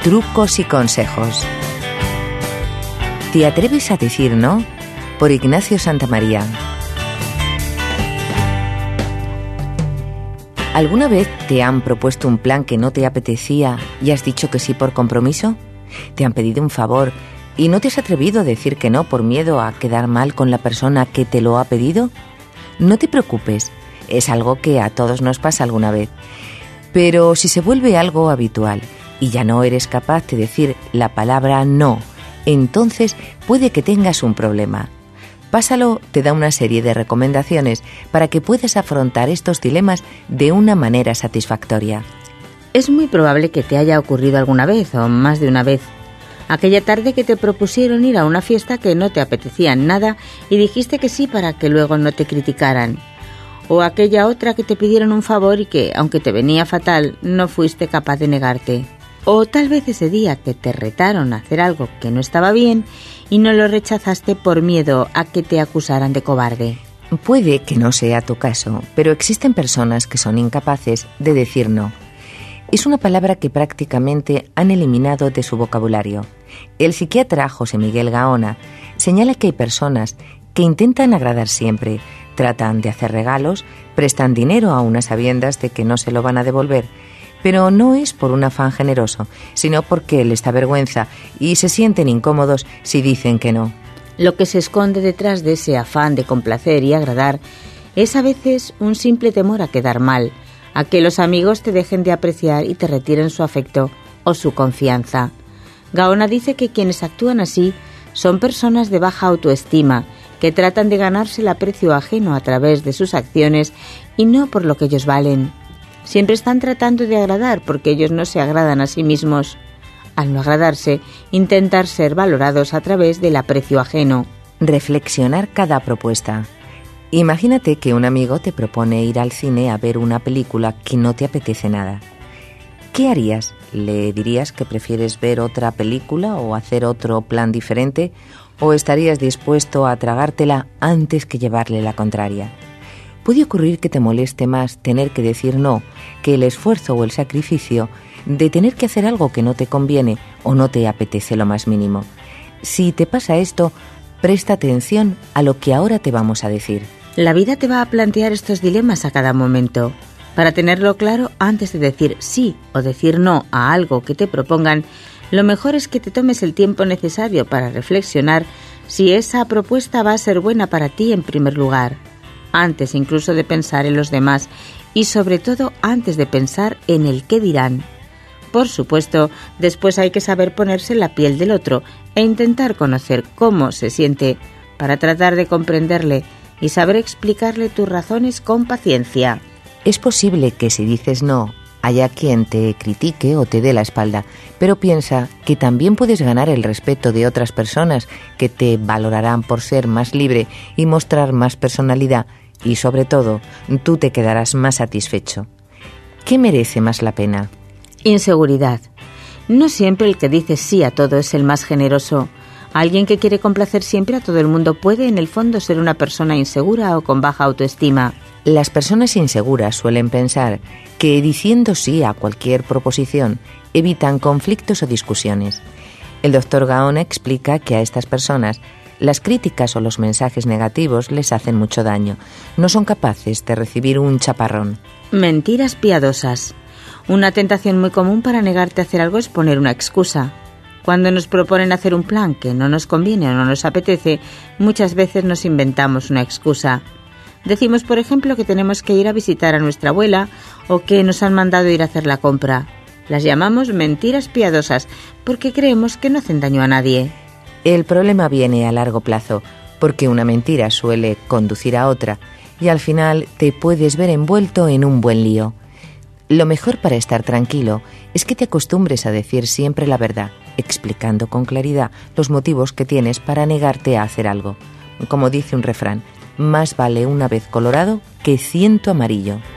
Trucos y consejos. ¿Te atreves a decir no? Por Ignacio Santamaría. ¿Alguna vez te han propuesto un plan que no te apetecía y has dicho que sí por compromiso? ¿Te han pedido un favor y no te has atrevido a decir que no por miedo a quedar mal con la persona que te lo ha pedido? No te preocupes, es algo que a todos nos pasa alguna vez. Pero si se vuelve algo habitual y ya no eres capaz de decir la palabra no, entonces puede que tengas un problema. Pásalo te da una serie de recomendaciones para que puedas afrontar estos dilemas de una manera satisfactoria. Es muy probable que te haya ocurrido alguna vez o más de una vez. Aquella tarde que te propusieron ir a una fiesta que no te apetecía nada y dijiste que sí para que luego no te criticaran. O aquella otra que te pidieron un favor y que, aunque te venía fatal, no fuiste capaz de negarte. O tal vez ese día que te retaron a hacer algo que no estaba bien y no lo rechazaste por miedo a que te acusaran de cobarde. Puede que no sea tu caso, pero existen personas que son incapaces de decir no. Es una palabra que prácticamente han eliminado de su vocabulario. El psiquiatra José Miguel Gaona señala que hay personas que intentan agradar siempre, tratan de hacer regalos, prestan dinero a unas sabiendas de que no se lo van a devolver, pero no es por un afán generoso, sino porque les da vergüenza y se sienten incómodos si dicen que no. Lo que se esconde detrás de ese afán de complacer y agradar es a veces un simple temor a quedar mal, a que los amigos te dejen de apreciar y te retiren su afecto o su confianza. Gaona dice que quienes actúan así son personas de baja autoestima, que tratan de ganarse el aprecio ajeno a través de sus acciones y no por lo que ellos valen. Siempre están tratando de agradar porque ellos no se agradan a sí mismos. Al no agradarse, intentar ser valorados a través del aprecio ajeno. Reflexionar cada propuesta. Imagínate que un amigo te propone ir al cine a ver una película que no te apetece nada. ¿Qué harías? ¿Le dirías que prefieres ver otra película o hacer otro plan diferente? ¿O estarías dispuesto a tragártela antes que llevarle la contraria? Puede ocurrir que te moleste más tener que decir no que el esfuerzo o el sacrificio de tener que hacer algo que no te conviene o no te apetece lo más mínimo. Si te pasa esto, presta atención a lo que ahora te vamos a decir. La vida te va a plantear estos dilemas a cada momento. Para tenerlo claro, antes de decir sí o decir no a algo que te propongan, lo mejor es que te tomes el tiempo necesario para reflexionar si esa propuesta va a ser buena para ti en primer lugar, antes incluso de pensar en los demás y sobre todo antes de pensar en el qué dirán. Por supuesto, después hay que saber ponerse en la piel del otro e intentar conocer cómo se siente para tratar de comprenderle y saber explicarle tus razones con paciencia. Es posible que si dices no, haya quien te critique o te dé la espalda, pero piensa que también puedes ganar el respeto de otras personas que te valorarán por ser más libre y mostrar más personalidad y, sobre todo, tú te quedarás más satisfecho. ¿Qué merece más la pena? Inseguridad. No siempre el que dice sí a todo es el más generoso. Alguien que quiere complacer siempre a todo el mundo puede, en el fondo, ser una persona insegura o con baja autoestima. Las personas inseguras suelen pensar que diciendo sí a cualquier proposición evitan conflictos o discusiones. El doctor Gaona explica que a estas personas las críticas o los mensajes negativos les hacen mucho daño. No son capaces de recibir un chaparrón. Mentiras piadosas. Una tentación muy común para negarte a hacer algo es poner una excusa. Cuando nos proponen hacer un plan que no nos conviene o no nos apetece, muchas veces nos inventamos una excusa. Decimos, por ejemplo, que tenemos que ir a visitar a nuestra abuela o que nos han mandado ir a hacer la compra. Las llamamos mentiras piadosas porque creemos que no hacen daño a nadie. El problema viene a largo plazo, porque una mentira suele conducir a otra y al final te puedes ver envuelto en un buen lío. Lo mejor para estar tranquilo es que te acostumbres a decir siempre la verdad, explicando con claridad los motivos que tienes para negarte a hacer algo. Como dice un refrán, más vale una vez colorado que 100 amarillo.